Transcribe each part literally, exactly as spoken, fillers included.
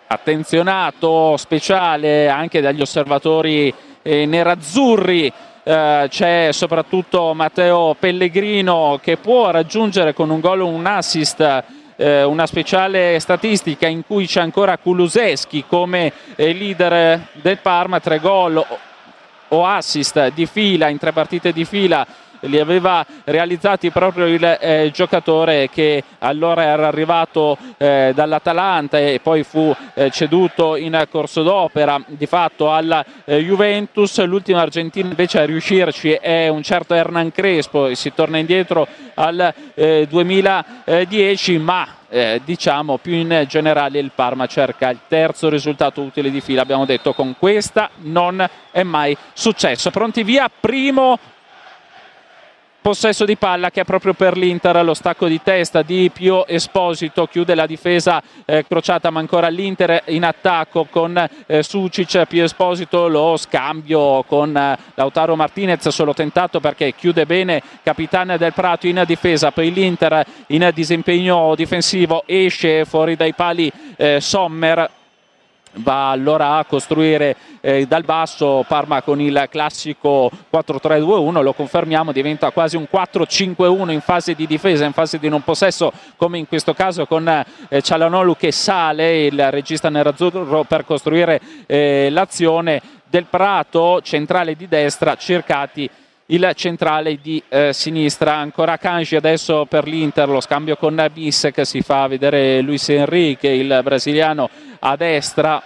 attenzionato speciale anche dagli osservatori eh, nerazzurri. Uh, c'è soprattutto Matteo Pellegrino che può raggiungere con un gol o un assist uh, una speciale statistica in cui c'è ancora Kulusevski come eh, leader del Parma, tre gol o, o assist di fila in tre partite di fila li aveva realizzati proprio il eh, giocatore che allora era arrivato eh, dall'Atalanta e poi fu eh, ceduto in corso d'opera di fatto alla eh, Juventus. L'ultimo argentino invece a riuscirci è un certo Hernan Crespo, si torna indietro al eh, duemiladieci, ma Eh, diciamo più in generale il Parma cerca il terzo risultato utile di fila, abbiamo detto con questa non è mai successo. Pronti via, primo possesso di palla che è proprio per l'Inter, lo stacco di testa di Pio Esposito chiude la difesa eh, crociata, ma ancora l'Inter in attacco con eh, Sucic. Pio Esposito, lo scambio con eh, Lautaro Martinez, solo tentato perché chiude bene Capitano del Prato in difesa, poi l'Inter in disimpegno difensivo, esce fuori dai pali eh, Sommer, va allora a costruire eh, dal basso. Parma con il classico quattro tre due uno, lo confermiamo, diventa quasi un quattro cinque uno in fase di difesa, in fase di non possesso, come in questo caso con eh, Çalhanoğlu che sale, il regista nerazzurro, per costruire eh, l'azione. Del Prato, centrale di destra, cercati il centrale di eh, sinistra. Ancora Kanji adesso per l'Inter, lo scambio con Bissek, si fa vedere Luis Enrique, il brasiliano, a destra.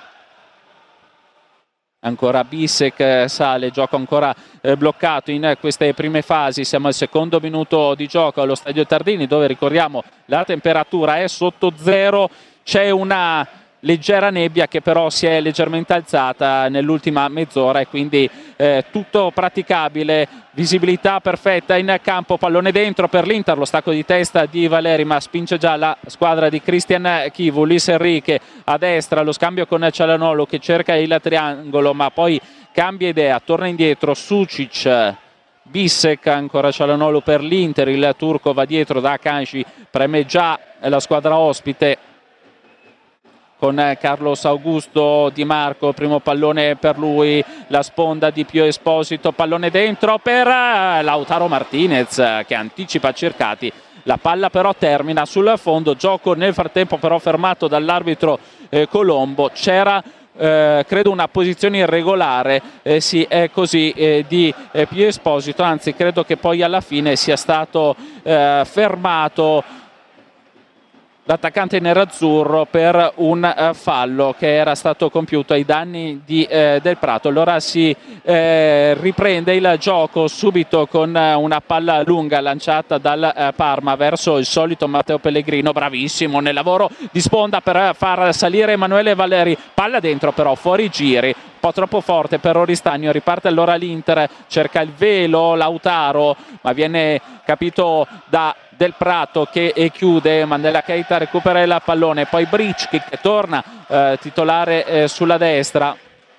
Ancora Bissek sale, gioco ancora eh, bloccato in queste prime fasi. Siamo al secondo minuto di gioco allo Stadio Tardini, dove ricordiamo la temperatura è sotto zero, c'è una leggera nebbia che però si è leggermente alzata nell'ultima mezz'ora e quindi eh, tutto praticabile, visibilità perfetta in campo, pallone dentro per l'Inter, lo stacco di testa di Valeri, ma spinge già la squadra di Christian Chivu. Luis Enrique a destra, lo scambio con Çalhanoğlu che cerca il triangolo ma poi cambia idea, torna indietro Sucic, Bissek, ancora Çalhanoğlu per l'Inter, il turco va dietro da Kanji, preme già la squadra ospite con Carlos Augusto Di Marco, primo pallone per lui, la sponda di Pio Esposito, pallone dentro per Lautaro Martinez che anticipa cercati, la palla però termina sul fondo, gioco nel frattempo però fermato dall'arbitro eh, Colombo. C'era eh, credo una posizione irregolare, eh, sì è così, eh, di eh, Pio Esposito, anzi credo che poi alla fine sia stato eh, fermato l'attaccante nerazzurro per un uh, fallo che era stato compiuto ai danni di, eh, del Prato. Allora si eh, riprende il gioco subito con uh, una palla lunga lanciata dal uh, Parma verso il solito Matteo Pellegrino, bravissimo nel lavoro di sponda per far salire Emanuele Valeri, palla dentro però fuori giri, un po' troppo forte per Oristagno. Riparte allora l'Inter, cerca il velo Lautaro ma viene capito da Del Prato che chiude. Mandela Keita recupera il pallone, poi Bricchi che torna eh, titolare eh, sulla destra.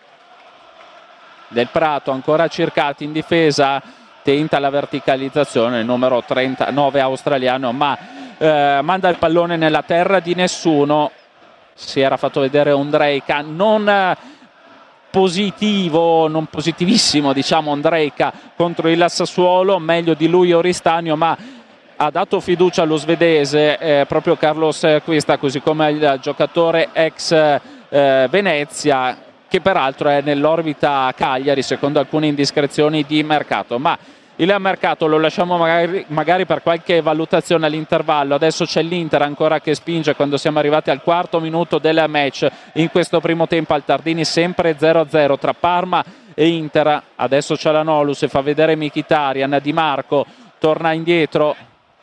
Del Prato ancora cercati in difesa, tenta la verticalizzazione, il numero trentanove australiano ma eh, manda il pallone nella terra di nessuno. Si era fatto vedere Ondrejka, non eh, positivo, non positivissimo diciamo Ondrejka contro il Sassuolo, meglio di lui Oristagno, ma ha dato fiducia allo svedese eh, proprio Carlos Cuesta, così come il giocatore ex eh, Venezia, che peraltro è nell'orbita Cagliari secondo alcune indiscrezioni di mercato, ma il mercato lo lasciamo magari, magari per qualche valutazione all'intervallo. Adesso c'è l'Inter ancora che spinge quando siamo arrivati al quarto minuto del match in questo primo tempo al Tardini, sempre zero a zero tra Parma e Inter. Adesso Çalhanoğlu, si fa vedere Mkhitaryan, Di Marco torna indietro,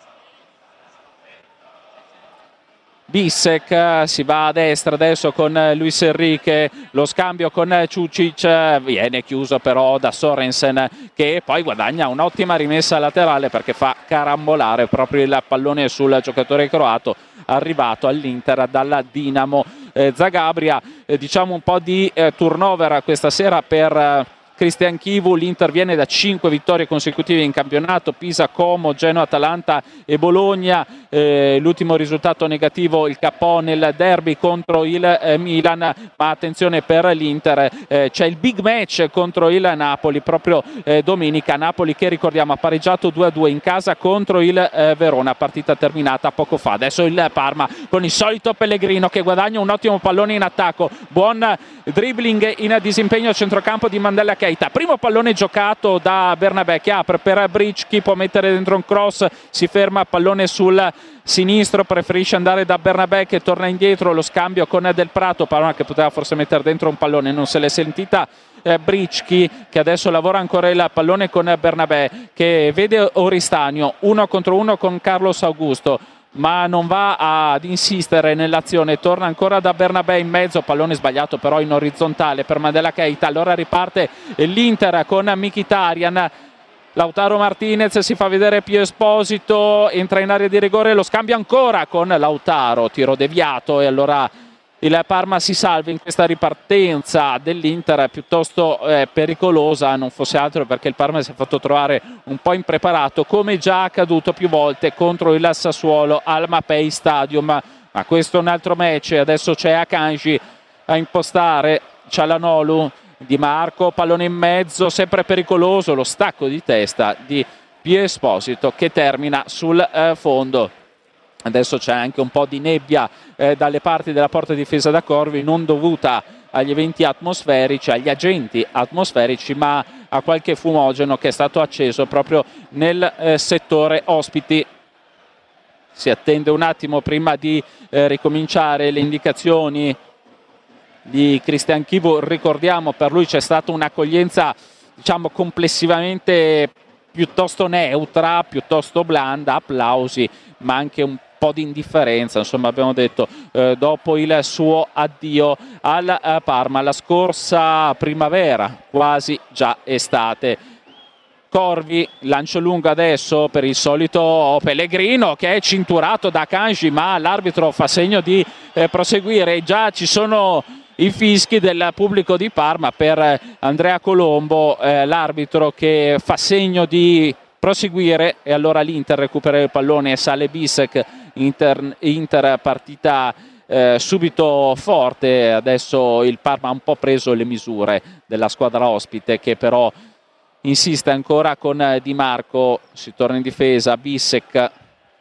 Bissek si va a destra adesso con Luis Enrique, lo scambio con Čučić viene chiuso però da Sorensen che poi guadagna un'ottima rimessa laterale perché fa carambolare proprio il pallone sul giocatore croato arrivato all'Inter dalla Dinamo eh, Zagabria. Eh, diciamo un po' di eh, turnover questa sera per eh, Cristian Chivu. L'Inter viene da cinque vittorie consecutive in campionato: Pisa, Como, Genoa, Atalanta e Bologna. Eh, l'ultimo risultato negativo, il K O nel derby contro il eh, Milan, ma attenzione per l'Inter, eh, c'è il big match contro il Napoli proprio eh, domenica. Napoli che ricordiamo ha pareggiato due a due in casa contro il eh, Verona, partita terminata poco fa. Adesso il Parma con il solito Pellegrino che guadagna un ottimo pallone in attacco, buon dribbling in disimpegno a centrocampo di Mandela Keita. Primo pallone giocato da Bernabé che apre per Bricchi, può mettere dentro un cross, si ferma, pallone sul sinistro, preferisce andare da Bernabé che torna indietro, lo scambio con Del Prato, Parma che poteva forse mettere dentro un pallone, non se l'è sentita eh, Bricchi, che adesso lavora ancora il pallone con Bernabé che vede Oristanio uno contro uno con Carlos Augusto, ma non va ad insistere nell'azione, torna ancora da Bernabé in mezzo, pallone sbagliato però in orizzontale per Mandela Keita. Allora riparte l'Inter con Mkhitaryan, Lautaro Martinez si fa vedere più Esposito, entra in area di rigore, lo scambia ancora con Lautaro, tiro deviato, e allora il Parma si salva in questa ripartenza dell'Inter piuttosto eh, pericolosa, non fosse altro perché il Parma si è fatto trovare un po' impreparato, come già accaduto più volte contro il Sassuolo al Mapei Stadium. Ma questo è un altro match, adesso c'è Akanji a impostare, Çalhanoğlu, Di Marco, pallone in mezzo, sempre pericoloso, lo stacco di testa di Pio Esposito che termina sul eh, fondo. Adesso c'è anche un po' di nebbia eh, dalle parti della porta difesa da Corvi, non dovuta agli eventi atmosferici, agli agenti atmosferici, ma a qualche fumogeno che è stato acceso proprio nel eh, settore ospiti. Si attende un attimo prima di eh, ricominciare le indicazioni di Cristian Chivu. Ricordiamo, per lui c'è stata un'accoglienza diciamo complessivamente piuttosto neutra, piuttosto blanda, applausi ma anche un po' di indifferenza, insomma abbiamo detto eh, dopo il suo addio al eh, Parma la scorsa primavera, quasi già estate. Corvi, lancio lungo adesso per il solito Pellegrino che è cinturato da Akanji, ma l'arbitro fa segno di eh, proseguire. Già ci sono i fischi del pubblico di Parma per Andrea Colombo, eh, l'arbitro che fa segno di proseguire, e allora l'Inter recupera il pallone e sale Bisek. Inter, Inter partita eh, subito forte. Adesso il Parma ha un po' preso le misure della squadra ospite che però insiste ancora con Di Marco, si torna in difesa, Bisek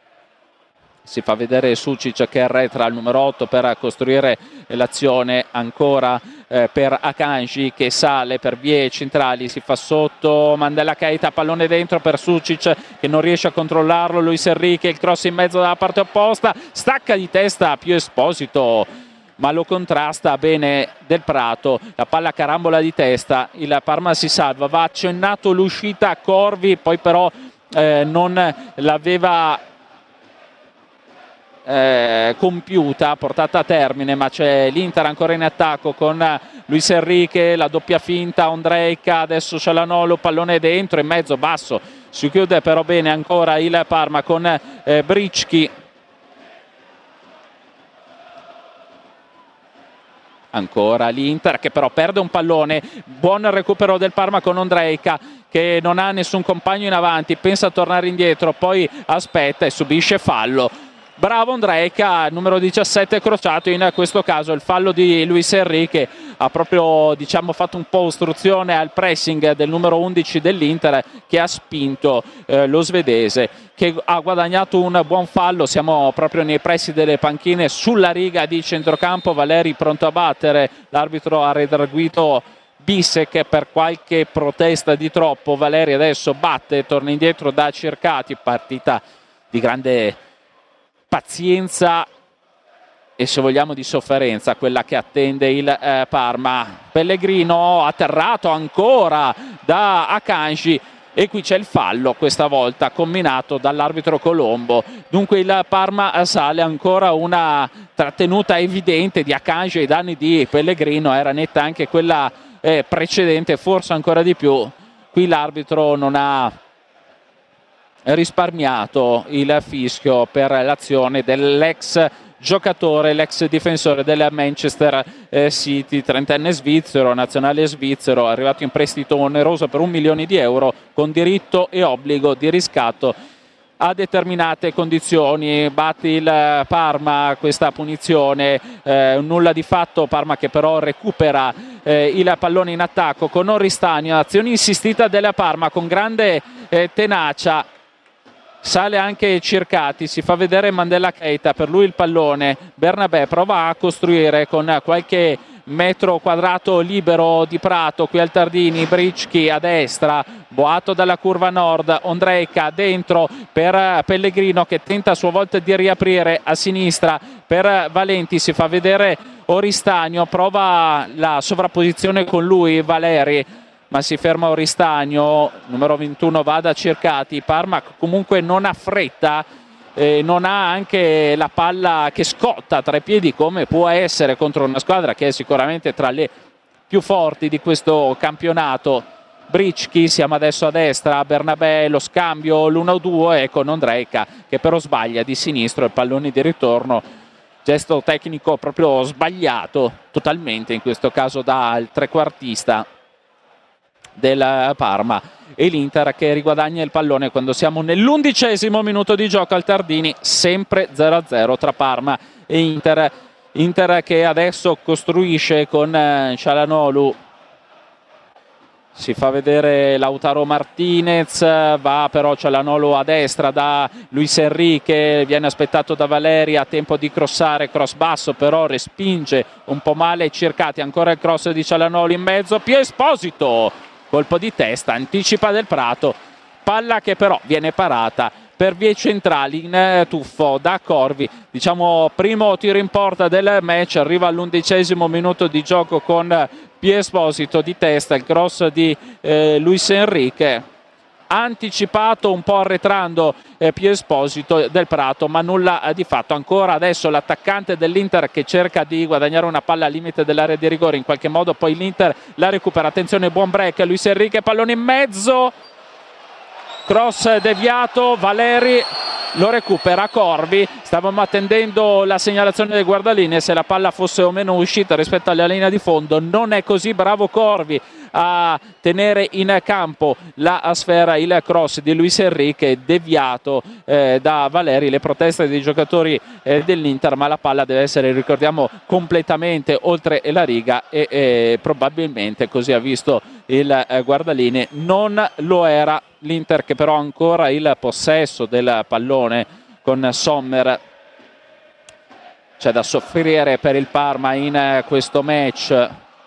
si fa vedere Sucic che arretra al numero otto per costruire l'azione, ancora eh, per Akanji che sale per vie centrali, si fa sotto Mandela Keita, pallone dentro per Sucic che non riesce a controllarlo, Luis Enrique, il cross in mezzo dalla parte opposta, stacca di testa Pio Esposito ma lo contrasta bene Del Prato, la palla carambola di testa, il Parma si salva, va accennato l'uscita a Corvi, poi però eh, non l'aveva Eh, compiuta, portata a termine, ma c'è l'Inter ancora in attacco con Luis Enrique, la doppia finta, Ondrejka, adesso Çalhanoğlu, pallone dentro, in mezzo, basso, si chiude però bene ancora il Parma con eh, Bricchi, ancora l'Inter che però perde un pallone, buon recupero del Parma con Ondrejka che non ha nessun compagno in avanti, pensa a tornare indietro, poi aspetta e subisce fallo. Bravo Ondrejka, numero diciassette crociato, in questo caso il fallo di Luis Enrique ha proprio diciamo fatto un po' ostruzione al pressing del numero undici dell'Inter che ha spinto eh, lo svedese che ha guadagnato un buon fallo. Siamo proprio nei pressi delle panchine sulla riga di centrocampo, Valeri pronto a battere, l'arbitro ha redarguito Bisek per qualche protesta di troppo, Valeri adesso batte, torna indietro da Cercati, partita di grande pazienza e se vogliamo di sofferenza quella che attende il eh, Parma. Pellegrino atterrato ancora da Akanji e qui c'è il fallo, questa volta combinato dall'arbitro Colombo. Dunque il Parma sale, ancora una trattenuta evidente di Akanji ai danni di Pellegrino, era netta anche quella eh, precedente, forse ancora di più. Qui l'arbitro non ha risparmiato il fischio per l'azione dell'ex giocatore, l'ex difensore del Manchester City, trentenne svizzero, nazionale svizzero, arrivato in prestito oneroso per un milione di euro con diritto e obbligo di riscatto a determinate condizioni. Batte il Parma questa punizione, eh, nulla di fatto. Parma che però recupera eh, il pallone in attacco con Oristagno, azione insistita della Parma con grande eh, tenacia. Sale anche Circati, si fa vedere Mandela Keita, per lui il pallone. Bernabé prova a costruire con qualche metro quadrato libero di prato qui al Tardini. Bricchi a destra, boato dalla curva nord, Ondrejka dentro per Pellegrino che tenta a sua volta di riaprire a sinistra per Valenti, si fa vedere Oristagno, prova la sovrapposizione con lui Valeri, ma si ferma Oristagno, numero ventuno va da Circati. Parma comunque non ha fretta, eh, non ha anche la palla che scotta tra i piedi come può essere contro una squadra che è sicuramente tra le più forti di questo campionato. Bricchi, siamo adesso a destra, Bernabé, lo scambio, l'uno due con Ondrejka che però sbaglia di sinistro il pallone di ritorno, gesto tecnico proprio sbagliato totalmente in questo caso dal trequartista del Parma, e l'Inter che riguadagna il pallone quando siamo nell'undicesimo minuto di gioco al Tardini, sempre zero a zero tra Parma e Inter. Inter che adesso costruisce con Çalhanoğlu, si fa vedere Lautaro Martinez, va però Çalhanoğlu a destra da Luis Enrique, viene aspettato da Valeri, a tempo di crossare, cross basso però respinge un po' male Circati, ancora il cross di Çalhanoğlu in mezzo, Pio Esposito, colpo di testa, anticipa del Prato, palla che però viene parata per vie centrali in tuffo da Corvi. Diciamo primo tiro in porta del match, arriva all'undicesimo minuto di gioco con Pio Esposito di testa, il cross di eh, Luis Enrique, ha anticipato un po' arretrando eh, Pio Esposito del Prato, ma nulla eh, di fatto. Ancora adesso l'attaccante dell'Inter che cerca di guadagnare una palla al limite dell'area di rigore, in qualche modo poi l'Inter la recupera. Attenzione, buon break, Luis Enrique, pallone in mezzo, cross deviato, Valeri lo recupera Corvi. Stavamo attendendo la segnalazione del guardalinee se la palla fosse o meno uscita rispetto alla linea di fondo, non è così, bravo Corvi a tenere in campo la sfera. Il cross di Luis Enrique deviato eh, da Valeri, le proteste dei giocatori eh, dell'Inter, ma la palla deve essere, ricordiamo, completamente oltre la riga e eh, probabilmente, così ha visto il eh, guardalinee, non lo era. L'Inter che però ha ancora il possesso del pallone con Sommer. C'è da soffrire per il Parma in eh, questo match,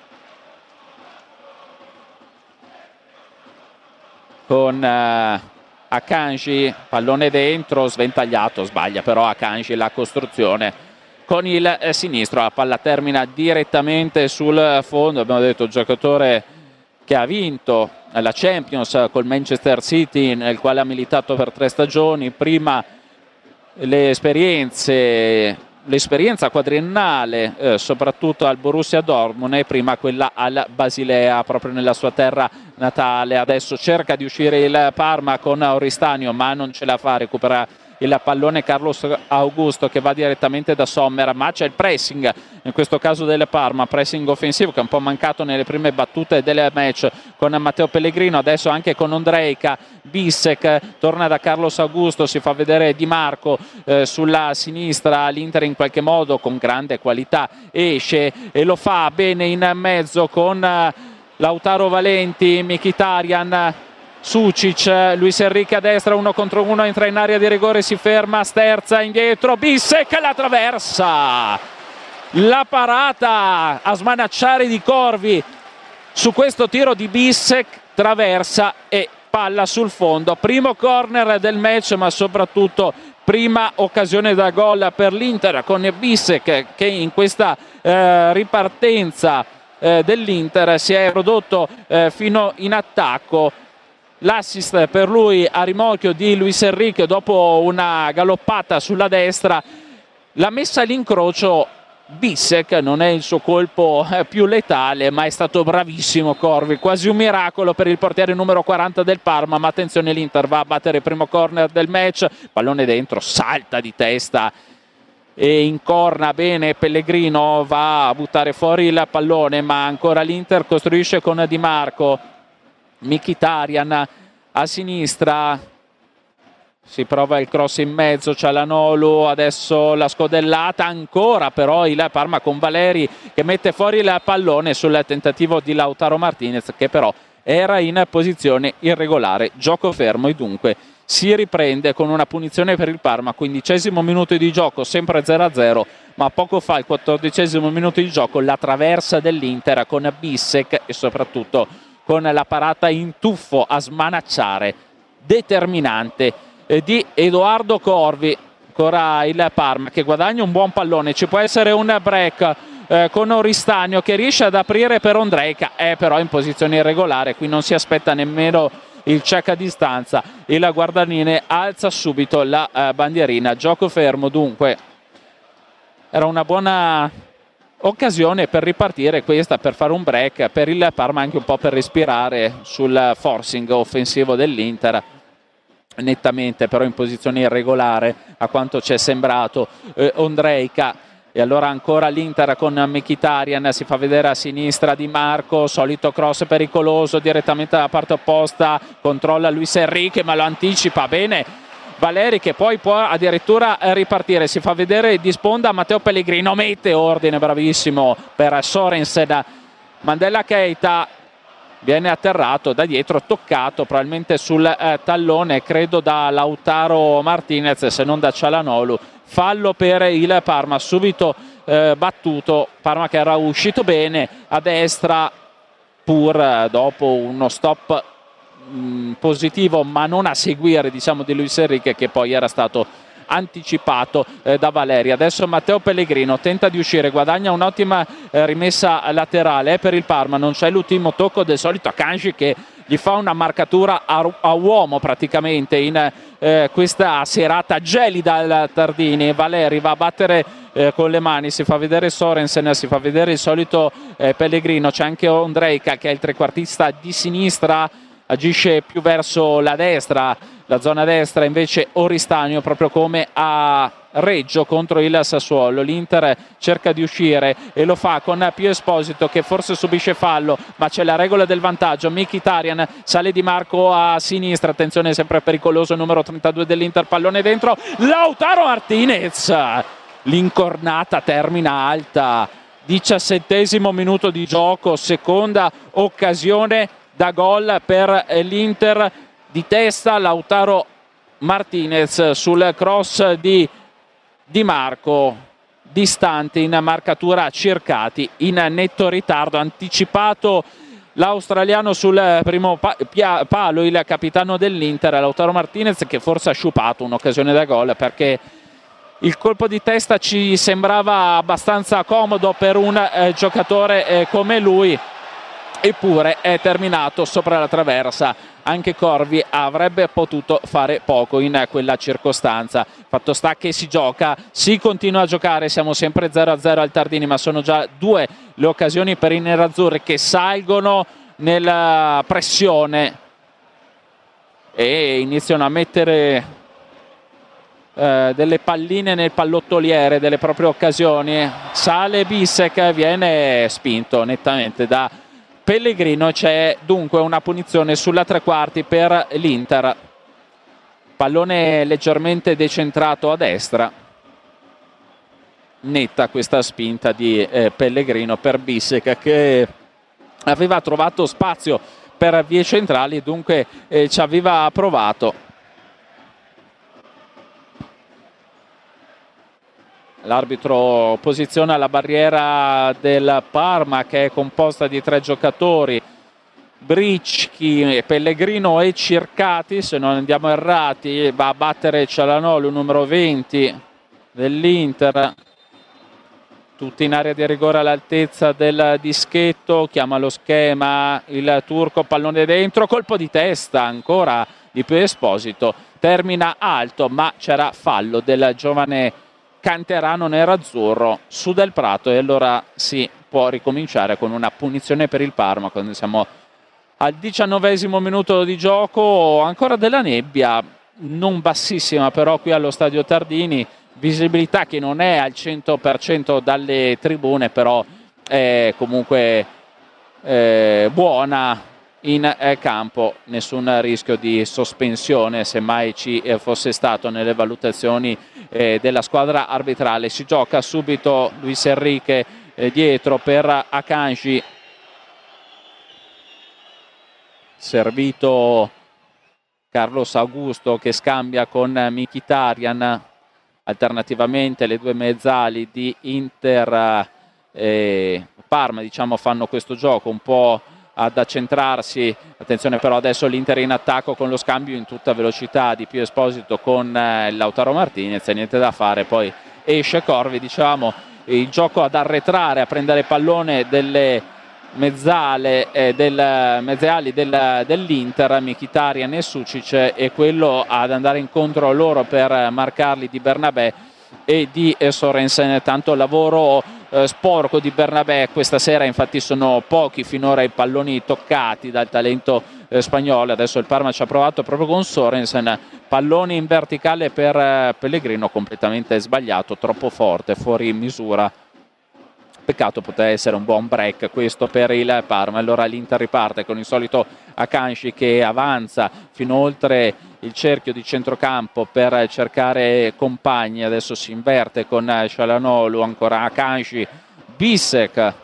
con eh, Akanji, pallone dentro, sventagliato, sbaglia però Akanji la costruzione con il eh, sinistro, la palla termina direttamente sul fondo. Abbiamo detto giocatore che ha vinto la Champions col Manchester City, nel quale ha militato per tre stagioni, prima le esperienze l'esperienza quadriennale eh, soprattutto al Borussia Dortmund e prima quella al Basilea proprio nella sua terra natale. Adesso cerca di uscire il Parma con Oristagno ma non ce la fa, recupera il pallone Carlos Augusto che va direttamente da Sommer, ma c'è il pressing in questo caso del Parma, pressing offensivo che è un po' mancato nelle prime battute del match con Matteo Pellegrino, adesso anche con Ondrejka. Bissek torna da Carlos Augusto, si fa vedere Di Marco eh, sulla sinistra, l'Inter in qualche modo con grande qualità esce e lo fa bene in mezzo con eh, Lautaro Valenti, Mkhitaryan, Sucic, Luis Enrique a destra, uno contro uno, entra in area di rigore, si ferma, sterza indietro, Bissek la traversa, la parata a smanacciare di Corvi su questo tiro di Bissek, traversa e palla sul fondo. Primo corner del match, ma soprattutto prima occasione da gol per l'Inter con Bissek che in questa eh, ripartenza eh, dell'Inter si è prodotto eh, fino in attacco. L'assist per lui a rimorchio di Luis Enrique dopo una galoppata sulla destra, la messa all'incrocio Bissek non è il suo colpo più letale, ma è stato bravissimo Corvi, quasi un miracolo per il portiere numero quaranta del Parma. Ma attenzione, l'Inter va a battere il primo corner del match, pallone dentro, salta di testa e incorna bene Pellegrino, va a buttare fuori il pallone, ma ancora l'Inter costruisce con Di Marco. Mkhitaryan a sinistra, si prova il cross in mezzo, Çalhanoğlu, adesso la scodellata, ancora però il Parma con Valeri che mette fuori il pallone sul tentativo di Lautaro Martinez, che però era in posizione irregolare. Gioco fermo e dunque si riprende con una punizione per il Parma. Quindicesimo minuto di gioco, sempre zero a zero, ma poco fa, il quattordicesimo minuto di gioco, la traversa dell'Inter con Bissek e soprattutto con la parata in tuffo a smanacciare determinante di Edoardo Corvi. Ancora il Parma che guadagna un buon pallone, ci può essere un break eh, con Oristagno che riesce ad aprire per Ondrejka, è però in posizione irregolare, qui non si aspetta nemmeno il check a distanza, il guardaline alza subito la eh, bandierina. Gioco fermo dunque, era una buona occasione per ripartire questa, per fare un break per il Parma, anche un po' per respirare sul forcing offensivo dell'Inter, nettamente però in posizione irregolare a quanto ci è sembrato eh, Ondrejka. E allora ancora l'Inter con Mkhitaryan, si fa vedere a sinistra Di Marco, solito cross pericoloso direttamente dalla parte opposta, controlla Luis Enrique ma lo anticipa bene Valeri, che poi può addirittura ripartire, si fa vedere di sponda Matteo Pellegrino, mette ordine, bravissimo per Sorensen. Mandela Keita viene atterrato da dietro, toccato probabilmente sul eh, tallone, credo da Lautaro Martinez se non da Çalhanoğlu. Fallo per il Parma, subito eh, battuto, Parma che era uscito bene a destra pur eh, dopo uno stop mh, positivo ma non a seguire, diciamo, di Luis Enrique, che poi era stato anticipato eh, da Valeri. Adesso Matteo Pellegrino tenta di uscire, guadagna un'ottima eh, rimessa laterale eh, per il Parma, non c'è l'ultimo tocco del solito Akanji che gli fa una marcatura a, a uomo praticamente in eh, questa serata gelida al Tardini. Valeri va a battere eh, con le mani, si fa vedere Sorensen, si fa vedere il solito eh, Pellegrino, c'è anche Ondrejka che è il trequartista di sinistra, agisce più verso la destra, la zona destra invece Oristagno, proprio come a Reggio contro il Sassuolo. L'Inter cerca di uscire e lo fa con Pio Esposito che forse subisce fallo, ma c'è la regola del vantaggio. Mkhitaryan, sale Di Marco a sinistra, attenzione, sempre pericoloso, numero trentadue dell'Inter, pallone dentro, Lautaro Martinez, l'incornata termina alta. Diciassettesimo minuto di gioco, seconda occasione da gol per l'Inter, di testa Lautaro Martinez sul cross di Di Marco, distante in marcatura Cercati, in netto ritardo, anticipato l'australiano sul primo pa- pia- palo il capitano dell'Inter Lautaro Martinez, che forse ha sciupato un'occasione da gol, perché il colpo di testa ci sembrava abbastanza comodo per un eh, giocatore eh, come lui, eppure è terminato sopra la traversa. Anche Corvi avrebbe potuto fare poco in quella circostanza. Fatto sta che si gioca, si continua a giocare, siamo sempre zero a zero al Tardini, ma sono già due le occasioni per i nerazzurri che salgono nella pressione e iniziano a mettere eh, delle palline nel pallottoliere delle proprie occasioni. Sale Bissek, viene spinto nettamente da Pellegrino, c'è dunque una punizione sulla tre quarti per l'Inter. Pallone leggermente decentrato a destra, netta questa spinta di eh, Pellegrino per Bissek, che aveva trovato spazio per vie centrali, dunque eh, ci aveva provato. L'arbitro posiziona la barriera del Parma, che è composta di tre giocatori, Bricchi, Pellegrino e Cercati, se non andiamo errati. Va a battere Çalhanoğlu, numero venti dell'Inter, tutti in area di rigore all'altezza del dischetto, chiama lo schema il turco, pallone dentro, colpo di testa ancora di Pio Esposito, termina alto, ma c'era fallo del giovane canterano nerazzurro su Del Prato, e allora si può ricominciare con una punizione per il Parma quando siamo al diciannovesimo minuto di gioco. Ancora della nebbia, non bassissima però qui allo stadio Tardini, visibilità che non è al cento per cento dalle tribune, però è comunque eh, buona in eh, campo, nessun rischio di sospensione se mai ci eh, fosse stato nelle valutazioni eh, della squadra arbitrale. Si gioca subito Luis Enrique eh, dietro per Akanji, servito Carlos Augusto che scambia con Mkhitaryan, alternativamente le due mezzali di Inter e Parma diciamo fanno questo gioco un po' ad accentrarsi. Attenzione però adesso l'Inter in attacco con lo scambio in tutta velocità di Pio Esposito con eh, Lautaro Martinez, e niente da fare, poi esce Corvi, diciamo il gioco ad arretrare, a prendere pallone delle mezzale eh, del, mezzeali del, dell'Inter, Mkhitaryan e Sucic, e quello ad andare incontro loro per marcarli di Bernabé e di eh, Sorensen. Tanto lavoro eh, sporco di Bernabé questa sera, infatti sono pochi finora i palloni toccati dal talento eh, spagnolo. Adesso il Parma ci ha provato proprio con Sorensen, palloni in verticale per eh, Pellegrino, completamente sbagliato, troppo forte, fuori misura. Peccato, poteva essere un buon break questo per il Parma. Allora l'Inter riparte con il solito Akanji che avanza fino oltre il cerchio di centrocampo per cercare compagni. Adesso si inverte con Çalhanoğlu, ancora Akanji, Bissek,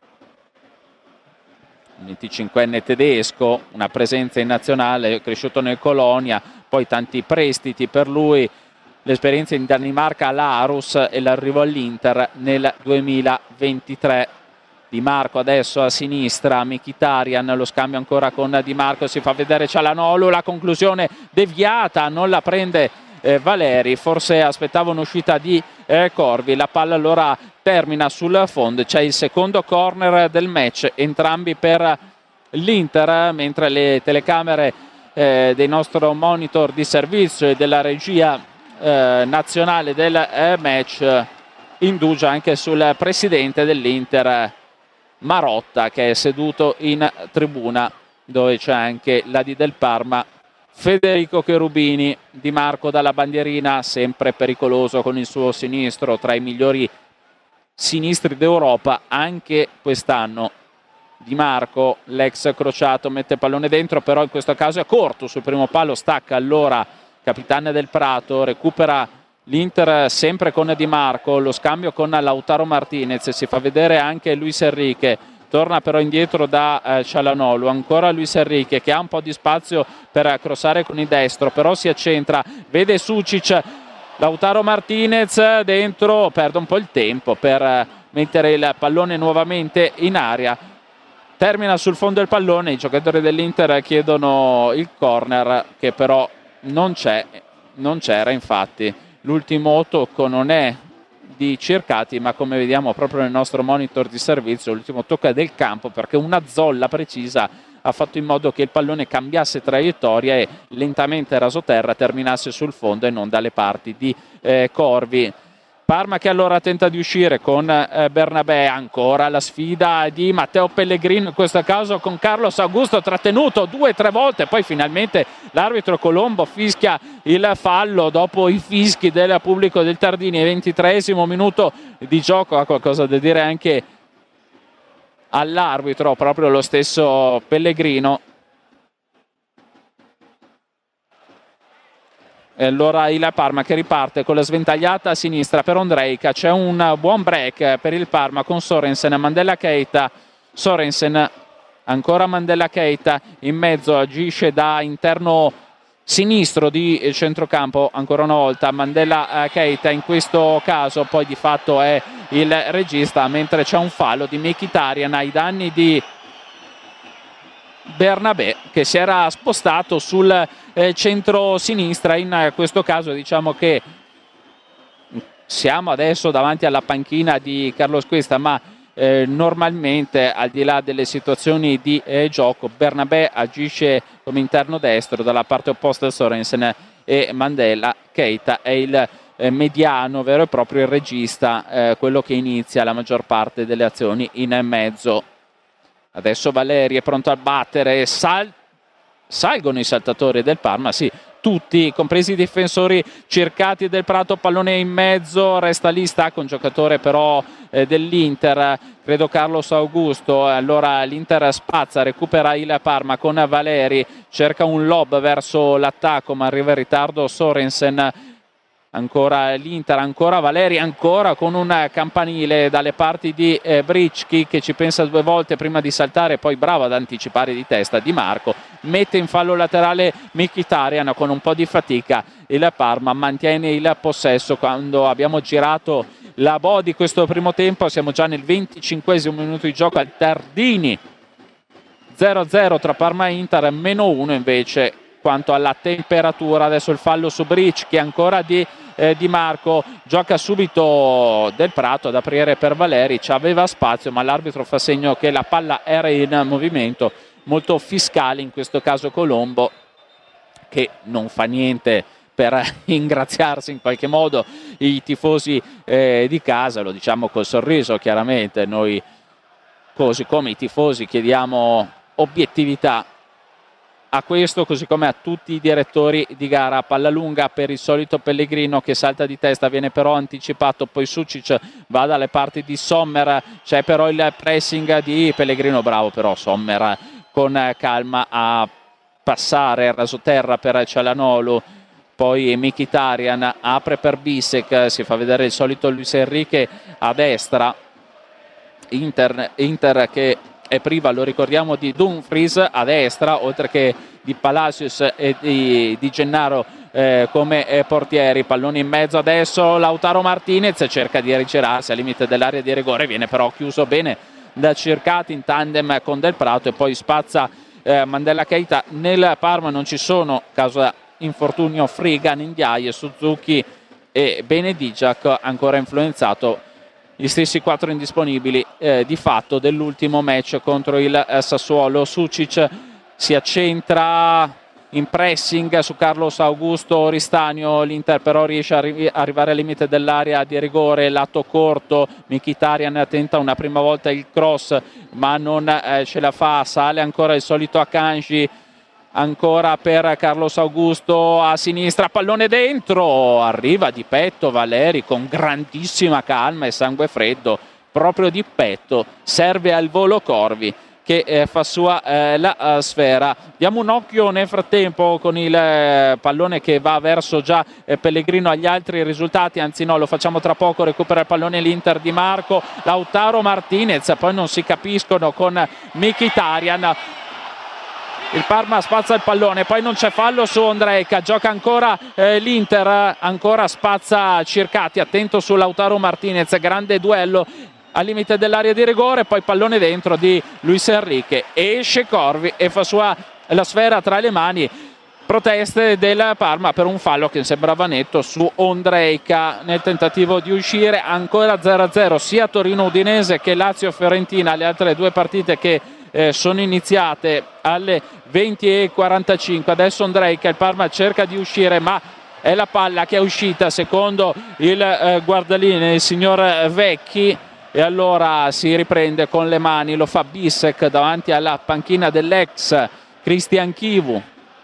venticinquenne tedesco, una presenza in nazionale, cresciuto nel Colonia, poi tanti prestiti per lui, l'esperienza in Danimarca all'Aarhus e l'arrivo all'Inter nel duemilaventitré. Di Marco adesso a sinistra, Mkhitaryan, lo scambio ancora con Di Marco, si fa vedere Çalhanoğlu, la conclusione deviata, non la prende eh, Valeri, forse aspettava un'uscita di eh, Corvi, la palla allora termina sul fondo, c'è il secondo corner del match, entrambi per l'Inter, mentre le telecamere eh, dei nostri monitor di servizio e della regia Eh, nazionale del eh, match indugia anche sul presidente dell'Inter Marotta, che è seduto in tribuna, dove c'è anche l'A D del Parma Federico Cherubini. Di Marco dalla bandierina, sempre pericoloso con il suo sinistro, tra i migliori sinistri d'Europa anche quest'anno. Di Marco, l'ex crociato, mette pallone dentro, però in questo caso è corto sul primo palo, stacca allora Capitano del Prato, recupera l'Inter sempre con Di Marco, lo scambio con Lautaro Martinez, si fa vedere anche Luis Enrique, torna però indietro da eh, Çalhanoğlu, ancora Luis Enrique che ha un po' di spazio per crossare con il destro, però si accentra, vede Sucic, Lautaro Martinez dentro, perde un po' il tempo per eh, mettere il pallone nuovamente in aria. Termina sul fondo il pallone, i giocatori dell'Inter chiedono il corner che però non c'è, non c'era. Infatti l'ultimo tocco non è di Circati, ma come vediamo proprio nel nostro monitor di servizio l'ultimo tocco è del campo, perché una zolla precisa ha fatto in modo che il pallone cambiasse traiettoria e lentamente rasoterra terminasse sul fondo e non dalle parti di eh, Corvi. Parma che allora tenta di uscire con eh, Bernabé, ancora la sfida di Matteo Pellegrino, in questo caso con Carlos Augusto, trattenuto due o tre volte, poi finalmente l'arbitro Colombo fischia il fallo dopo i fischi del pubblico del Tardini. ventitreesimo minuto di gioco, ha qualcosa da dire anche all'arbitro, proprio lo stesso Pellegrino. E allora il Parma che riparte con la sventagliata a sinistra per Ondrejka, c'è un buon break per il Parma con Sorensen, Mandela Keita, Sorensen, ancora Mandela Keita, in mezzo agisce da interno sinistro di centrocampo, ancora una volta Mandela Keita, in questo caso poi di fatto è il regista, mentre c'è un fallo di Mkhitaryan ai danni di Bernabé, che si era spostato sul eh, centro-sinistra. In eh, questo caso diciamo che siamo adesso davanti alla panchina di Carlos Cuesta, ma eh, normalmente al di là delle situazioni di eh, gioco Bernabé agisce come interno destro, dalla parte opposta Sorensen e Mandela Keita è il eh, mediano vero e proprio, il regista, eh, quello che inizia la maggior parte delle azioni in mezzo. Adesso Valeri è pronto a battere, sal- salgono i saltatori del Parma, sì, tutti, compresi i difensori cercati del Prato, pallone in mezzo, resta lì, stacca un giocatore però eh, dell'Inter, credo Carlos Augusto, allora l'Inter spazza, recupera il Parma con Valeri, cerca un lob verso l'attacco ma arriva in ritardo Sorensen, ancora l'Inter, ancora Valeri, ancora con un campanile dalle parti di eh, Bricchi che ci pensa due volte prima di saltare, poi bravo ad anticipare di testa Di Marco, mette in fallo laterale Mkhitaryan con un po' di fatica, il Parma mantiene il possesso. Quando abbiamo girato la boh di questo primo tempo siamo già nel venticinquesimo minuto di gioco al Tardini, zero a zero tra Parma e Inter, meno uno invece quanto alla temperatura. Adesso il fallo su Bricchi, ancora di eh, Di Marco, gioca subito Del Prato ad aprire per Valeri, ci aveva spazio ma l'arbitro fa segno che la palla era in movimento, molto fiscale in questo caso Colombo, che non fa niente per ingraziarsi in qualche modo i tifosi eh, di casa, lo diciamo col sorriso chiaramente, noi così come i tifosi chiediamo obiettività a questo, così come a tutti i direttori di gara. Palla lunga per il solito Pellegrino che salta di testa, viene però anticipato, poi Sucic va dalle parti di Sommer, c'è però il pressing di Pellegrino, bravo però Sommer con calma a passare rasoterra per Cialanoglu, poi Mkhitaryan apre per Bissek, si fa vedere il solito Luis Enrique a destra, Inter, Inter che è priva, lo ricordiamo, di Dumfries a destra, oltre che di Palacios e di, di Gennaro eh, come eh, portieri. Pallone in mezzo adesso, Lautaro Martinez cerca di rigirarsi al limite dell'area di rigore, viene però chiuso bene da Cercati in tandem con Del Prato e poi spazza eh, Mandela Keita. Nel Parma non ci sono, causa infortunio, Friga, Ndiaye, Suzuki e Benedigiac, ancora influenzato, gli stessi quattro indisponibili eh, di fatto dell'ultimo match contro il eh, Sassuolo. Sucic si accentra in pressing su Carlos Augusto Ristanio, l'Inter però riesce a arri- arrivare al limite dell'area di rigore, lato corto, Mkhitaryan tenta una prima volta il cross ma non eh, ce la fa, sale ancora il solito Akanji, ancora per Carlos Augusto a sinistra, pallone dentro, arriva di petto Valeri con grandissima calma e sangue freddo, proprio di petto, serve al volo Corvi che eh, fa sua eh, la uh, sfera. Diamo un occhio nel frattempo con il eh, pallone che va verso già eh, Pellegrino agli altri risultati, anzi no, lo facciamo tra poco, recupera il pallone l'Inter Di Marco, Lautaro Martinez, poi non si capiscono con Mkhitaryan. Il Parma spazza il pallone, poi non c'è fallo su Ondrejka, gioca ancora eh, l'Inter, ancora spazza Cercati, attento su Lautaro Martinez, grande duello al limite dell'area di rigore, poi pallone dentro di Luis Enrique, esce Corvi e fa sua la sfera tra le mani. Proteste del Parma per un fallo che sembrava netto su Ondrejka nel tentativo di uscire. Ancora zero a zero sia Torino-Udinese che Lazio-Fiorentina, le altre due partite che Eh, sono iniziate alle venti e quarantacinque. Adesso Ondrejka, il Parma cerca di uscire ma è la palla che è uscita secondo il eh, guardaline, il signor Vecchi, e allora si riprende con le mani, lo fa Bissek davanti alla panchina dell'ex Christian Chivu.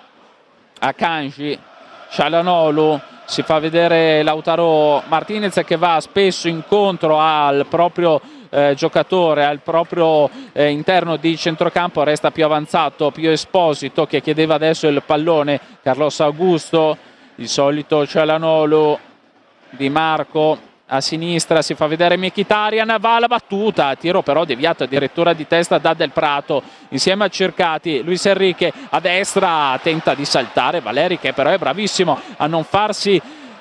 Akanji, Cialanoglu, si fa vedere Lautaro Martinez che va spesso incontro al proprio Eh, giocatore, al proprio eh, interno di centrocampo, resta più avanzato, più Esposito che chiedeva adesso il pallone, Carlos Augusto, il solito Cialanoglu, Di Marco a sinistra, si fa vedere Mkhitaryan, va alla battuta, tiro però deviato addirittura di testa da Del Prato insieme a Cercati. Luis Enrique a destra tenta di saltare Valeri che però è bravissimo a non farsi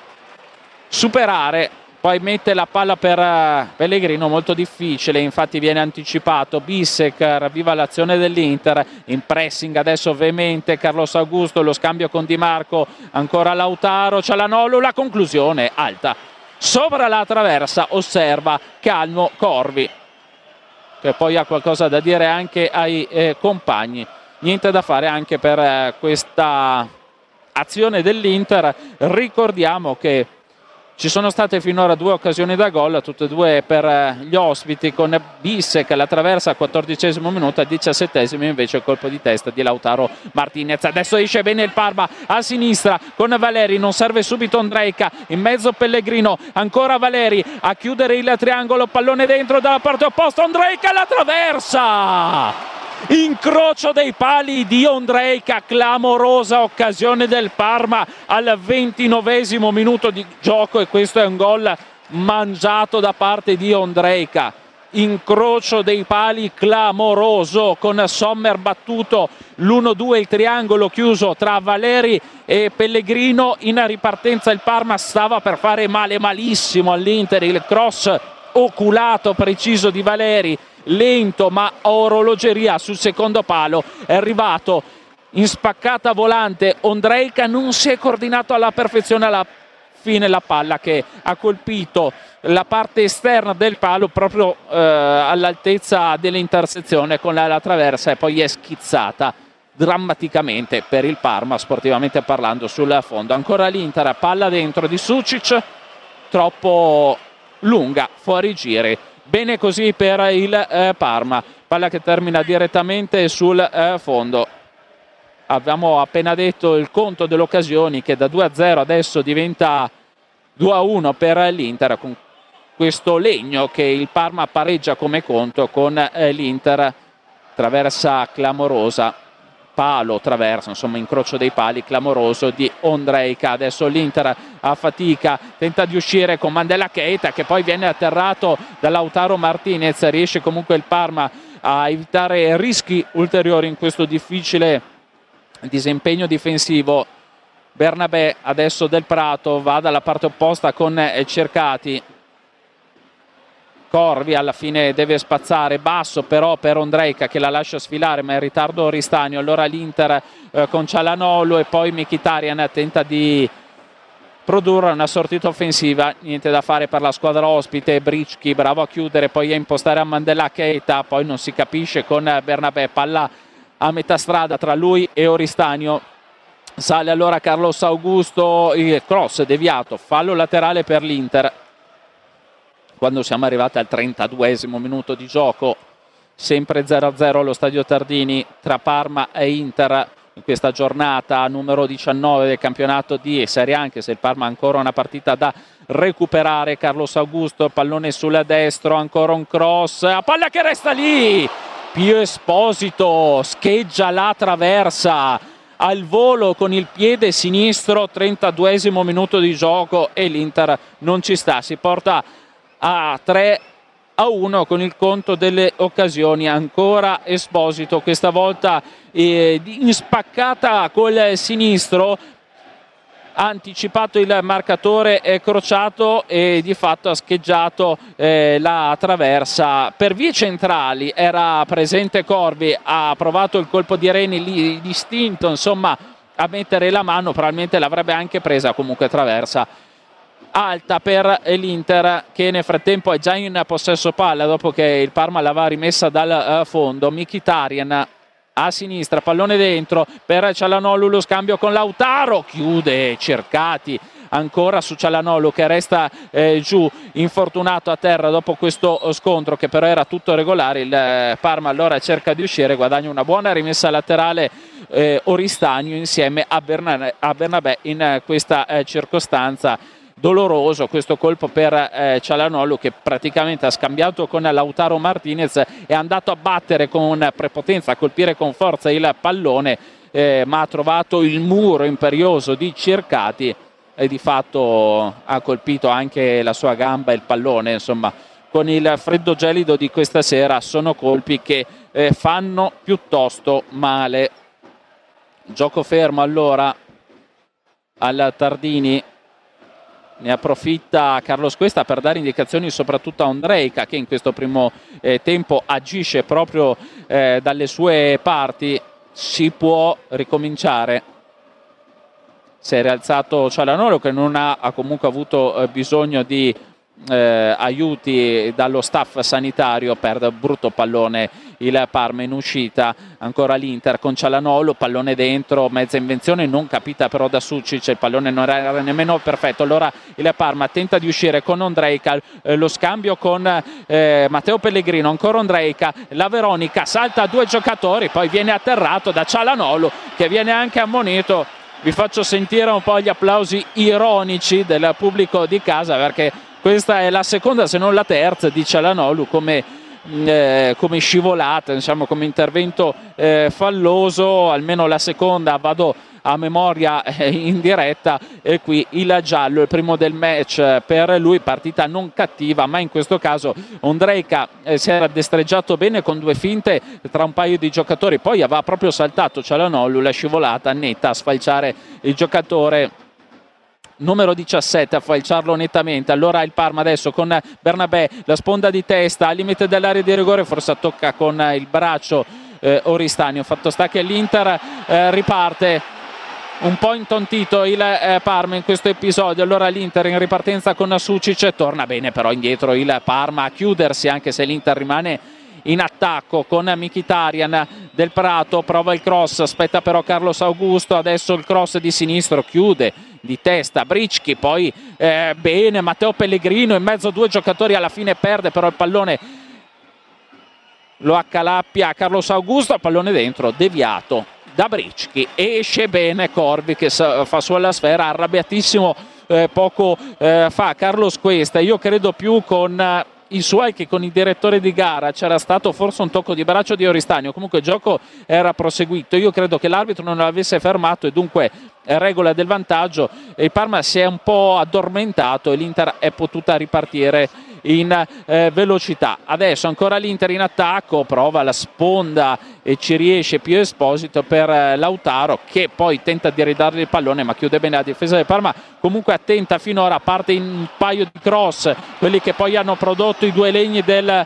superare, poi mette la palla per Pellegrino, molto difficile, infatti viene anticipato. Bissek ravviva l'azione dell'Inter, in pressing adesso veemente Carlos Augusto, lo scambio con Di Marco, ancora Lautaro, Cialanoglu, la conclusione alta sopra la traversa, osserva calmo Corvi che poi ha qualcosa da dire anche ai eh, compagni. Niente da fare anche per eh, questa azione dell'Inter. Ricordiamo che Ci sono state finora due occasioni da gol, tutte e due per gli ospiti, con Bissek alla traversa al quattordicesimo minuto, al diciassettesimo invece il colpo di testa di Lautaro Martinez. Adesso esce bene il Parma a sinistra con Valeri, non serve subito Ondrejka, in mezzo Pellegrino, ancora Valeri a chiudere il triangolo, pallone dentro dalla parte opposta, Ondrejka alla traversa! Incrocio dei pali di Ondrejka, clamorosa occasione del Parma al ventinovesimo minuto di gioco, e questo è un gol mangiato da parte di Ondrejka. Incrocio dei pali clamoroso, con Sommer battuto, l'uno due, il triangolo chiuso tra Valeri e Pellegrino. In ripartenza il Parma stava per fare male malissimo all'Inter, il cross oculato preciso di Valeri, lento ma a orologeria sul secondo palo, è arrivato in spaccata volante Ondrejka, non si è coordinato alla perfezione, alla fine la palla che ha colpito la parte esterna del palo proprio eh, all'altezza dell'intersezione con la, la traversa, e poi è schizzata drammaticamente per il Parma, sportivamente parlando, sul fondo. Ancora l'Inter, palla dentro di Sučić, troppo lunga, fuori giri. Bene così per il eh, Parma, palla che termina direttamente sul eh, fondo. Abbiamo appena detto il conto delle occasioni, che da due a zero adesso diventa due a uno per l'Inter, con questo legno che il Parma pareggia come conto con eh, l'Inter. Traversa clamorosa, palo, traversa, insomma incrocio dei pali clamoroso di Ondrejka. Adesso l'Inter a fatica tenta di uscire con Mandela Keita, che poi viene atterrato da Lautaro Martinez. Riesce comunque il Parma a evitare rischi ulteriori in questo difficile disimpegno difensivo. Bernabé adesso del Prato va dalla parte opposta con Cercati. Corvi alla fine deve spazzare, basso però per Ondrejka che la lascia sfilare, ma in ritardo Ristagno. Allora l'Inter eh, con Çalhanoğlu e poi Mkhitaryan tenta di produrre una sortita offensiva, niente da fare per la squadra ospite. Bricchi bravo a chiudere, poi a impostare a Mandela Keita, poi non si capisce con Bernabé, palla a metà strada tra lui e Oristagno. Sale allora Carlos Augusto, il cross deviato, fallo laterale per l'Inter. Quando siamo arrivati al trentaduesimo minuto di gioco, sempre zero a zero allo Stadio Tardini tra Parma e Inter in questa giornata numero diciannove del campionato di Serie A, anche se il Parma ha ancora una partita da recuperare. Carlos Augusto, pallone sul destro, ancora un cross, a palla che resta lì, Pio Esposito scheggia la traversa al volo con il piede sinistro, trentaduesimo minuto di gioco, e l'Inter non ci sta, si porta a tre a uno con il conto delle occasioni. Ancora Esposito, questa volta eh, in spaccata col sinistro, ha anticipato il marcatore, è crociato e di fatto ha scheggiato eh, la traversa. Per vie centrali era presente Corvi, ha provato il colpo di Reni lì distinto, insomma, a mettere la mano, probabilmente l'avrebbe anche presa. Comunque traversa alta per l'Inter, che nel frattempo è già in possesso palla dopo che il Parma l'aveva rimessa dal uh, fondo. Mkhitaryan a sinistra, pallone dentro per Çalhanoğlu, lo scambio con Lautaro, chiude Cercati ancora su Çalhanoğlu che resta eh, giù infortunato a terra dopo questo scontro, che però era tutto regolare. Il eh, Parma allora cerca di uscire, guadagna una buona rimessa laterale eh, Oristagno insieme a, Bernabé, a Bernabé in eh, questa eh, circostanza. Doloroso questo colpo per eh, Çalhanoğlu, che praticamente ha scambiato con Lautaro Martinez, è andato a battere con prepotenza, a colpire con forza il pallone, eh, ma ha trovato il muro imperioso di Cercati e di fatto ha colpito anche la sua gamba e il pallone. Insomma, con il freddo gelido di questa sera sono colpi che eh, fanno piuttosto male. Gioco fermo allora al Tardini. Ne approfitta Carlos Cuesta per dare indicazioni soprattutto a Ondrejka, che in questo primo eh, tempo agisce proprio eh, dalle sue parti. Si può ricominciare. Si è rialzato Çalhanoğlu, che non ha, ha comunque avuto eh, bisogno di eh, aiuti dallo staff sanitario, perde brutto pallone il Parma in uscita. Ancora l'Inter con Cialanoglu, pallone dentro, mezza invenzione non capita però da Sucic, il pallone non era nemmeno perfetto, allora il Parma tenta di uscire con Ondrejka, eh, lo scambio con eh, Matteo Pellegrino, ancora Ondrejka, la Veronica salta a due giocatori, poi viene atterrato da Cialanoglu che viene anche ammonito. Vi faccio sentire un po' gli applausi ironici del pubblico di casa, perché questa è la seconda se non la terza di Cialanoglu come, eh, come scivolata, diciamo, come intervento eh, falloso, almeno la seconda vado a memoria eh, in diretta, e qui il giallo, il primo del match per lui, partita non cattiva, ma in questo caso Ondrejka eh, si era destreggiato bene con due finte tra un paio di giocatori, poi aveva proprio saltato Cialanoglu, la scivolata netta a sfalciare il giocatore numero diciassette, a falciarlo nettamente. Allora il Parma adesso con Bernabé, la sponda di testa al limite dell'area di rigore, forse tocca con il braccio eh, Oristani. Fatto sta che l'Inter eh, riparte un po' intontito il eh, Parma in questo episodio. Allora l'Inter in ripartenza con Sucic, torna bene però indietro il Parma a chiudersi, anche se l'Inter rimane in attacco con Mkhitaryan. Del Prato prova il cross, aspetta però Carlos Augusto, adesso il cross di sinistro, chiude di testa Bricchi, poi eh, bene Matteo Pellegrino in mezzo a due giocatori, alla fine perde però il pallone, lo accalappia Carlos Augusto, pallone dentro, deviato da Bricchi, esce bene Corvi che fa su alla sfera, arrabbiatissimo eh, poco eh, fa Carlos Cuesta. Io credo più con eh, i suoi che con il direttore di gara, c'era stato forse un tocco di braccio di Oristani, comunque il gioco era proseguito. Io credo che l'arbitro non l'avesse fermato e dunque regola del vantaggio, e il Parma si è un po' addormentato e l'Inter è potuta ripartire in eh, velocità. Adesso ancora l'Inter in attacco, prova la sponda e ci riesce più Esposito per eh, Lautaro, che poi tenta di ridargli il pallone ma chiude bene la difesa del Parma, comunque attenta finora, parte in un paio di cross, quelli che poi hanno prodotto i due legni del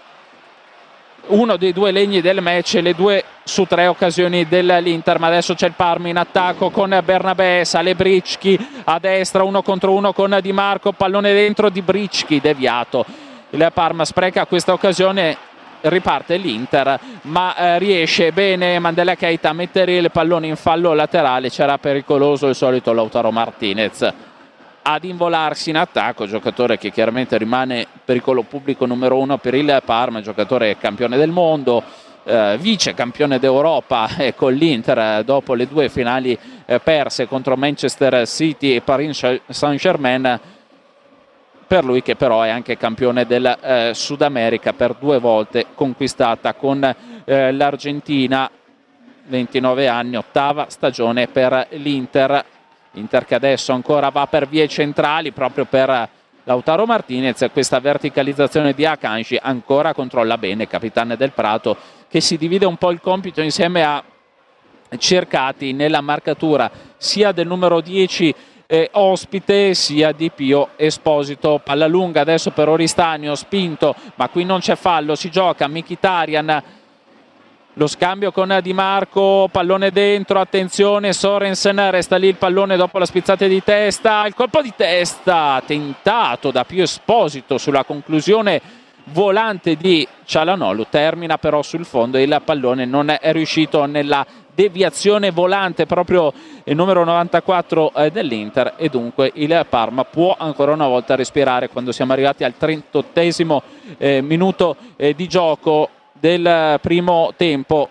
uno dei due legni del match e le due su tre occasioni dell'Inter. Ma adesso c'è il Parma in attacco con Bernabé, sale Bricchi a destra, uno contro uno con Di Marco, pallone dentro di Bricchi, deviato. Il Parma spreca questa occasione, riparte l'Inter, ma eh, riesce bene Mandela Keita a mettere il pallone in fallo laterale. C'era pericoloso il solito Lautaro Martinez ad involarsi in attacco, giocatore che chiaramente rimane pericolo pubblico numero uno per il Parma, giocatore campione del mondo, eh, vice campione d'Europa eh, con l'Inter eh, dopo le due finali eh, perse contro Manchester City e Paris Saint-Germain, per lui che però è anche campione del eh, Sud America per due volte conquistata con eh, l'Argentina. Ventinove anni, ottava stagione per l'Inter. Inter che adesso ancora va per vie centrali proprio per Lautaro Martinez, questa verticalizzazione di Akanji ancora controlla bene capitano del Prato, che si divide un po' il compito insieme a Cercati nella marcatura sia del numero dieci eh, ospite sia di Pio Esposito. Palla lunga adesso per Oristani, spinto ma qui non c'è fallo, si gioca Mkhitaryan, lo scambio con Di Marco, pallone dentro, attenzione Sorensen, resta lì il pallone dopo la spizzata di testa, il colpo di testa tentato da Pio Esposito sulla conclusione volante di Cialanoglu, termina però sul fondo, il pallone non è riuscito nella deviazione volante proprio il numero novantaquattro eh, dell'Inter, e dunque il Parma può ancora una volta respirare quando siamo arrivati al trentottesimo eh, minuto eh, di gioco del primo tempo.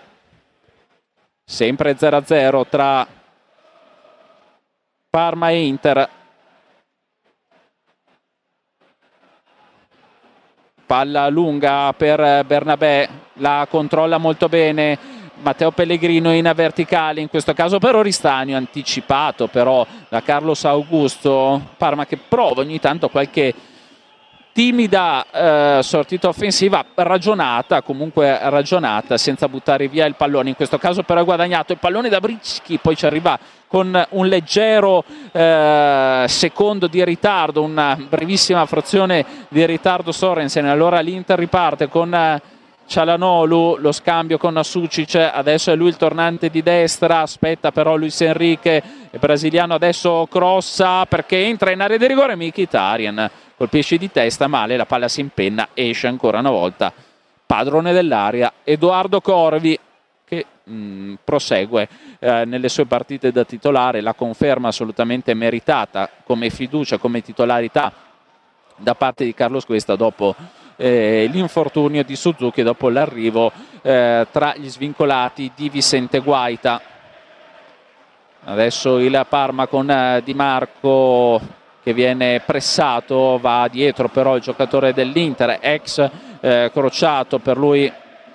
Sempre zero a zero tra Parma e Inter. Palla lunga per Bernabé, la controlla molto bene Matteo Pellegrino in verticale, in questo caso per Oristani, anticipato però da Carlos Augusto. Parma che prova ogni tanto qualche timida eh, sortita offensiva, ragionata, comunque ragionata, senza buttare via il pallone. In questo caso però ha guadagnato il pallone da Bricchi, poi ci arriva con un leggero eh, secondo di ritardo, una brevissima frazione di ritardo Sorensen. Allora l'Inter riparte con eh, Cialanoglu, lo scambio con Sucic, adesso è lui il tornante di destra, aspetta però Luis Enrique, il brasiliano adesso crossa perché entra in area di rigore Mkhitaryan, colpisce di testa male, la palla si impenna, esce ancora una volta padrone dell'area Edoardo Corvi, che mh, prosegue eh, nelle sue partite da titolare, la conferma assolutamente meritata come fiducia, come titolarità da parte di Carlos Cuesta dopo eh, l'infortunio di Suzuki, dopo l'arrivo eh, tra gli svincolati di Vicente Guaita. Adesso il Parma con eh, Di Marco che viene pressato, va dietro però il giocatore dell'Inter, ex eh, crociato per lui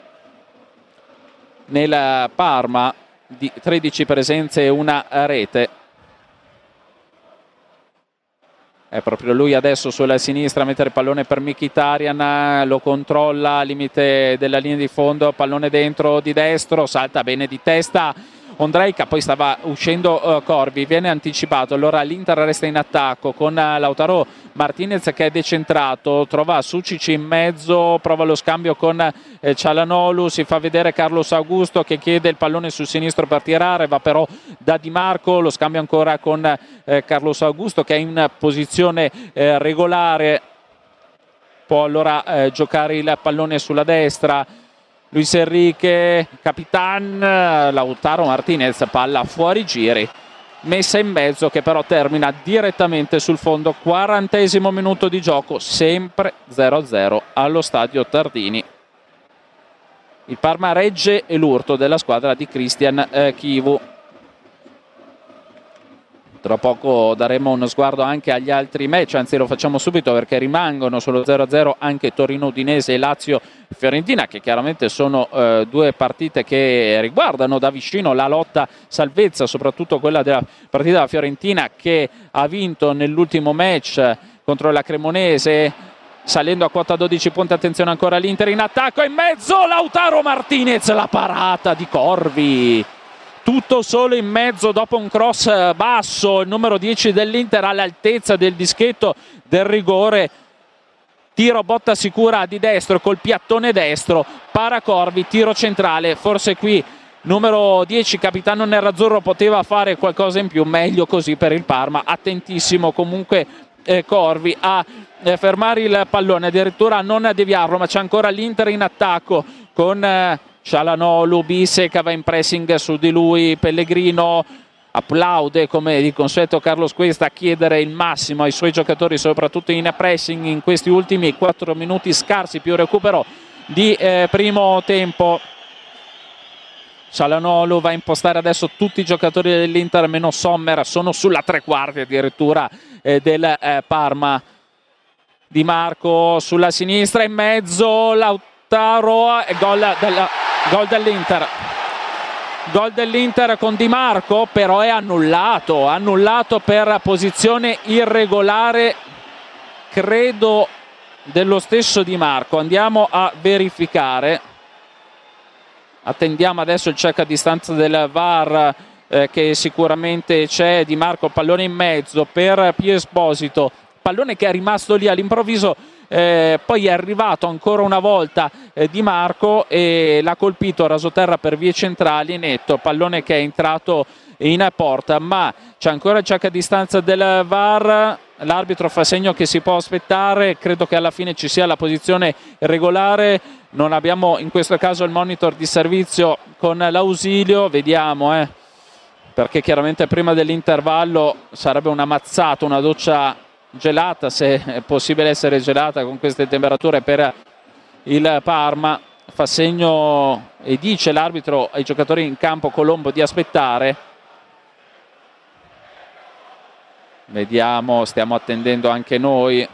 nel Parma, di tredici presenze e una rete. È proprio lui adesso sulla sinistra a mettere il pallone per Mkhitaryan, lo controlla al limite della linea di fondo, pallone dentro di destro, salta bene di testa Ondrejka, poi stava uscendo uh, Corvi, viene anticipato, allora l'Inter resta in attacco con uh, Lautaro Martinez che è decentrato, trova Sucic in mezzo, prova lo scambio con eh, Çalhanoğlu, si fa vedere Carlos Augusto che chiede il pallone sul sinistro per tirare, va però da Di Marco, lo scambio ancora con eh, Carlos Augusto che è in posizione eh, regolare, può allora eh, giocare il pallone sulla destra. Luis Enrique, Capitan, Lautaro Martinez, palla fuori giri, messa in mezzo che però termina direttamente sul fondo. Quarantesimo minuto di gioco, sempre zero a zero allo stadio Tardini. Il Parma regge e l'urto della squadra di Christian eh, Chivu. Tra poco daremo uno sguardo anche agli altri match, anzi lo facciamo subito perché rimangono sullo zero a zero anche Torino Udinese e Lazio Fiorentina, che chiaramente sono eh, due partite che riguardano da vicino la lotta salvezza, soprattutto quella della partita della Fiorentina che ha vinto nell'ultimo match contro la Cremonese, salendo a quota dodici punti. Attenzione ancora l'Inter in attacco, in mezzo Lautaro Martinez, la parata di Corvi. Tutto solo in mezzo dopo un cross basso, il numero dieci dell'Inter all'altezza del dischetto del rigore, tiro botta sicura di destro col piattone destro, para Corvi, tiro centrale, forse qui numero dieci capitano nerazzurro poteva fare qualcosa in più, meglio così per il Parma, attentissimo comunque eh, Corvi a eh, fermare il pallone, addirittura a non deviarlo, ma c'è ancora l'Inter in attacco con eh, Çalhanoğlu, Bisek va in pressing su di lui, Pellegrino applaude come di consueto Carlos Cuesta a chiedere il massimo ai suoi giocatori, soprattutto in pressing in questi ultimi quattro minuti scarsi più recupero di eh, primo tempo. Çalhanoğlu va a impostare adesso tutti i giocatori dell'Inter meno Sommer, sono sulla tre quarti addirittura eh, del eh, Parma. Di Marco sulla sinistra, in mezzo Lautaro e gol della Gol dell'Inter, gol dell'Inter con Di Marco, però è annullato, annullato per posizione irregolare, credo dello stesso Di Marco. Andiamo a verificare, attendiamo adesso il check a distanza del V A R eh, che sicuramente c'è. Di Marco, pallone in mezzo per Pio Esposito, pallone che è rimasto lì all'improvviso. Eh, poi è arrivato ancora una volta eh, Di Marco e l'ha colpito rasoterra per vie centrali, netto, pallone che è entrato in porta, ma c'è ancora il check a distanza del V A R, l'arbitro fa segno che si può aspettare, credo che alla fine ci sia la posizione regolare, non abbiamo in questo caso il monitor di servizio con l'ausilio, vediamo eh, perché chiaramente prima dell'intervallo sarebbe una mazzata, una doccia gelata, se è possibile essere gelata con queste temperature per il Parma. Fa segno e dice l'arbitro ai giocatori in campo Colombo di aspettare, vediamo, stiamo attendendo anche noi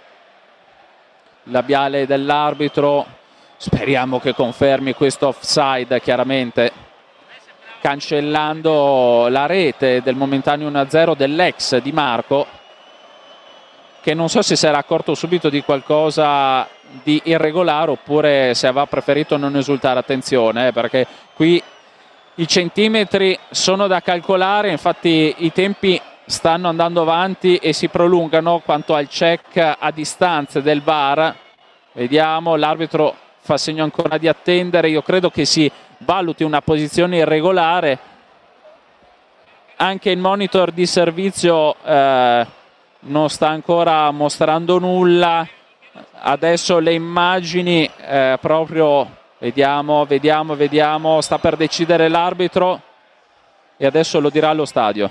labiale dell'arbitro, speriamo che confermi questo offside, chiaramente cancellando la rete del momentaneo uno a zero dell'ex Di Marco, che non so se si era accorto subito di qualcosa di irregolare oppure se aveva preferito non esultare. Attenzione eh, perché qui i centimetri sono da calcolare, infatti i tempi stanno andando avanti e si prolungano quanto al check a distanza del V A R. Vediamo, l'arbitro fa segno ancora di attendere, io credo che si valuti una posizione irregolare. anche il monitor di servizio eh, non sta ancora mostrando nulla. Adesso le immagini eh, proprio vediamo, vediamo, vediamo, sta per decidere l'arbitro e adesso lo dirà allo stadio.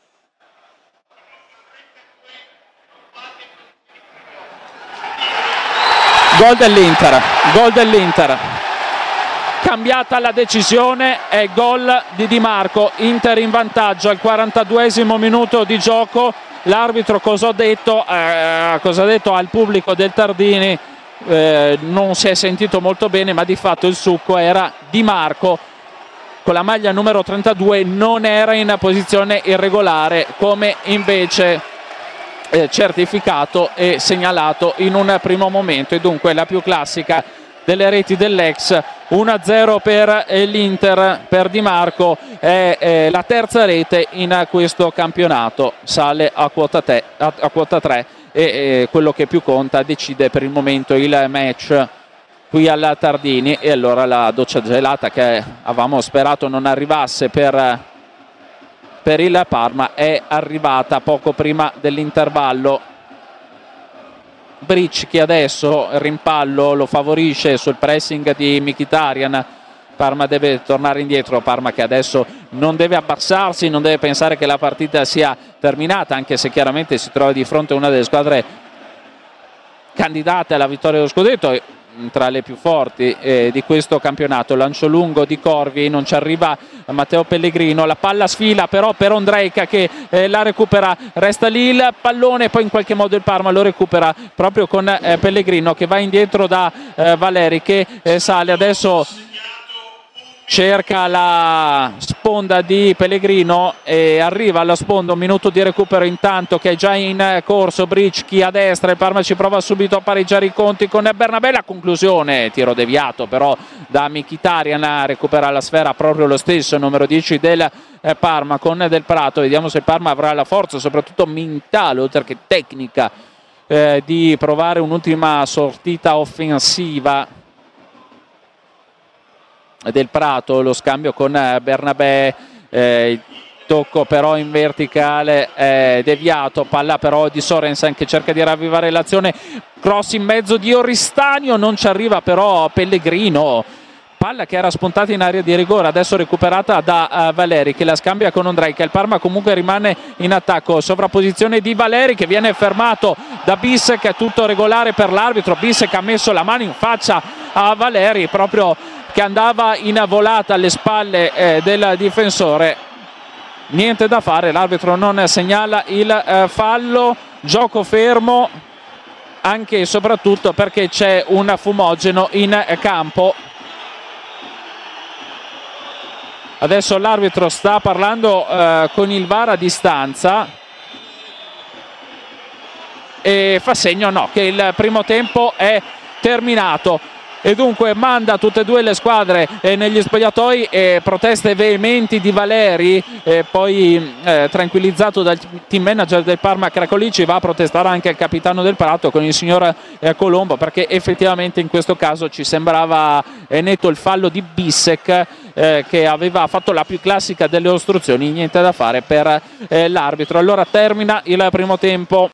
Gol dell'Inter, gol dell'Inter. Cambiata la decisione, è gol di Di Marco, Inter in vantaggio al quarantaduesimo minuto di gioco. L'arbitro cosa ha detto? Eh, cosa ha detto al pubblico del Tardini? Eh, non si è sentito molto bene, ma di fatto il succo era Di Marco con la maglia numero trentadue, non era in posizione irregolare come invece eh, certificato e segnalato in un primo momento, e dunque la più classica delle reti dell'ex. uno a zero per l'Inter, per Di Marco, è, è la terza rete in questo campionato, sale a quota, te, a, a quota tre e, e quello che più conta decide per il momento il match qui al Tardini. E allora la doccia gelata che avevamo sperato non arrivasse per, per il Parma è arrivata poco prima dell'intervallo. Bricchi adesso il rimpallo lo favorisce sul pressing di Mkhitaryan. Parma deve tornare indietro, Parma che adesso non deve abbassarsi, non deve pensare che la partita sia terminata, anche se chiaramente si trova di fronte a una delle squadre candidate alla vittoria dello scudetto, tra le più forti eh, di questo campionato. Lancio lungo di Corvi, non ci arriva Matteo Pellegrino, la palla sfila però per Ondrejka che eh, la recupera, resta lì il pallone, poi in qualche modo il Parma lo recupera proprio con eh, Pellegrino che va indietro da eh, Valeri che eh, sale, adesso cerca la sponda di Pellegrino e arriva alla sponda, un minuto di recupero intanto che è già in corso. Bricchi a destra, il Parma ci prova subito a pareggiare i conti con Bernabé, la conclusione, tiro deviato però da Mkhitaryan, recupera la sfera proprio lo stesso numero dieci del Parma con Del Prato. Vediamo se il Parma avrà la forza, soprattutto mentale oltre che tecnica, eh, di provare un'ultima sortita offensiva. Del Prato, lo scambio con Bernabé, eh, il tocco però in verticale è deviato, palla però di Sorensen che cerca di ravvivare l'azione, cross in mezzo di Oristanio, non ci arriva però Pellegrino, palla che era spuntata in area di rigore, adesso recuperata da uh, Valeri che la scambia con Ondrejka. Il Parma comunque rimane in attacco, sovrapposizione di Valeri che viene fermato da Bissek, tutto regolare per l'arbitro. Bissek ha messo la mano in faccia a Valeri proprio che andava in volata alle spalle eh, del difensore. Niente da fare, l'arbitro non segnala il eh, fallo, gioco fermo anche e soprattutto perché c'è un fumogeno in campo. Adesso l'arbitro sta parlando eh, con il V A R a distanza e fa segno no, che il primo tempo è terminato. E dunque manda tutte e due le squadre eh, negli spogliatoi, e proteste veementi di Valeri, eh, poi eh, tranquillizzato dal team manager del Parma Cracolici va a protestare anche il capitano del Prato con il signor eh, Colombo, perché effettivamente in questo caso ci sembrava eh, netto il fallo di Bissek eh, che aveva fatto la più classica delle ostruzioni, niente da fare per eh, l'arbitro. Allora termina il primo tempo.